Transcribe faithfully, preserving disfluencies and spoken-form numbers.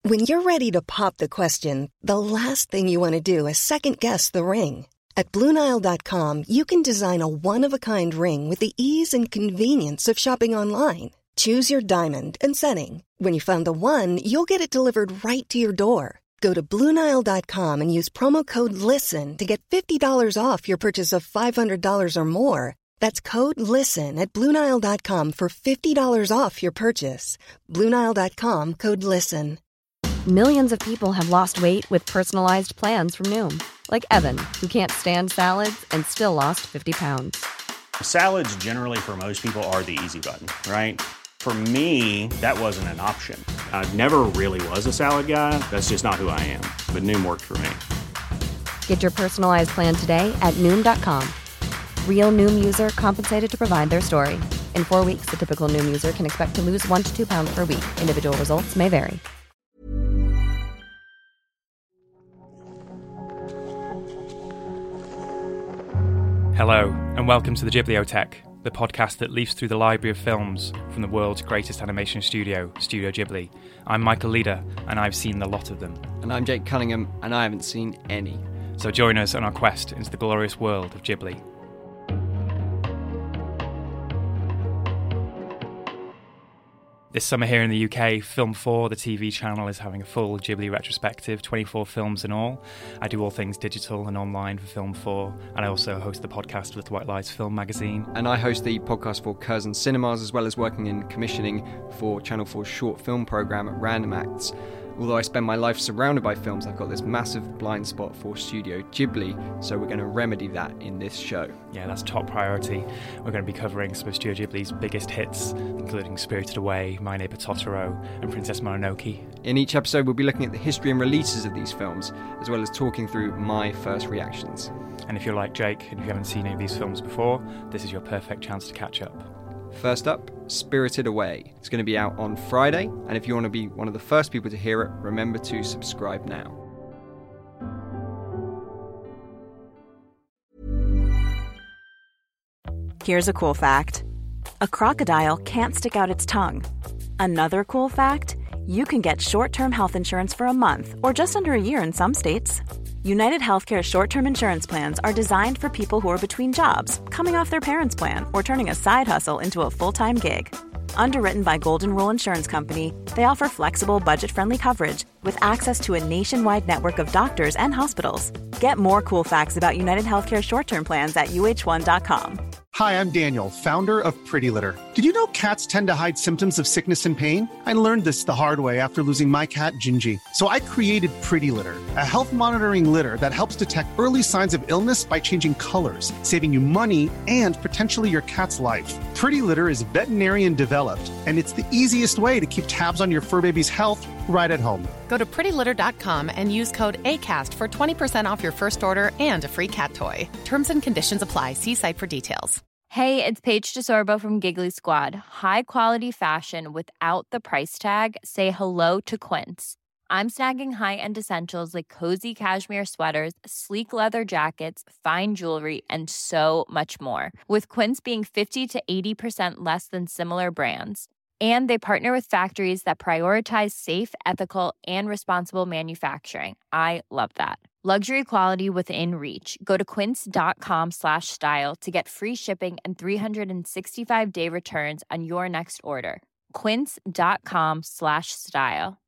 When you're ready to pop the question, the last thing you want to do is second-guess the ring. At Blue Nile dot com, you can design a one-of-a-kind ring with the ease and convenience of shopping online. Choose your diamond and setting. When you find the one, you'll get it delivered right to your door. Go to Blue Nile dot com and use promo code LISTEN to get fifty dollars off your purchase of five hundred dollars or more. That's code LISTEN at Blue Nile dot com for fifty dollars off your purchase. Blue Nile dot com, code LISTEN. Millions of people have lost weight with personalized plans from Noom. Like Evan, who can't stand salads and still lost fifty pounds. Salads generally for most people are the easy button, right? For me, that wasn't an option. I never really was a salad guy. That's just not who I am. But Noom worked for me. Get your personalized plan today at Noom dot com. Real Noom user compensated to provide their story. In four weeks, the typical Noom user can expect to lose one to two pounds per week. Individual results may vary. Hello, and welcome to the Ghibliotheque, the podcast that leafs through the library of films from the world's greatest animation studio, Studio Ghibli. I'm Michael Leader, and I've seen a lot of them. And I'm Jake Cunningham, and I haven't seen any. So join us on our quest into the glorious world of Ghibli. This summer here in the U K, Film four, the T V channel, is having a full Ghibli retrospective, twenty-four films in all. I do all things digital and online for Film four, and I also host the podcast with White Lies Film Magazine. And I host the podcast for Curzon Cinemas, as well as working in commissioning for Channel four's short film programme at Random Acts. Although I spend my life surrounded by films, I've got this massive blind spot for Studio Ghibli, so we're going to remedy that in this show. Yeah, that's top priority. We're going to be covering some of Studio Ghibli's biggest hits, including Spirited Away, My Neighbor Totoro, and Princess Mononoke. In each episode, we'll be looking at the history and releases of these films, as well as talking through my first reactions. And if you're like Jake, and if you haven't seen any of these films before, this is your perfect chance to catch up. First up, Spirited Away. It's going to be out on Friday, and if you want to be one of the first people to hear it, remember to subscribe now. Here's a cool fact. A crocodile can't stick out its tongue. Another cool fact, you can get short-term health insurance for a month or just under a year in some states. United Healthcare short-term insurance plans are designed for people who are between jobs, coming off their parents' plan, or turning a side hustle into a full-time gig. Underwritten by Golden Rule Insurance Company, they offer flexible, budget-friendly coverage with access to a nationwide network of doctors and hospitals. Get more cool facts about United Healthcare short-term plans at U H one dot com. Hi, I'm Daniel, founder of Pretty Litter. Did you know cats tend to hide symptoms of sickness and pain? I learned this the hard way after losing my cat, Gingy. So I created Pretty Litter, a health monitoring litter that helps detect early signs of illness by changing colors, saving you money and potentially your cat's life. Pretty Litter is veterinarian developed, and it's the easiest way to keep tabs on your fur baby's health right at home. Go to pretty litter dot com and use code ACAST for twenty percent off your first order and a free cat toy. Terms and conditions apply. See site for details. Hey, it's Paige DeSorbo from Giggly Squad. High quality fashion without the price tag. Say hello to Quince. I'm snagging high-end essentials like cozy cashmere sweaters, sleek leather jackets, fine jewelry, and so much more. With Quince being fifty to eighty percent less than similar brands. And they partner with factories that prioritize safe, ethical, and responsible manufacturing. I love that. Luxury quality within reach. Go to quince.com slash style to get free shipping and three sixty-five day returns on your next order. Quince.com slash style.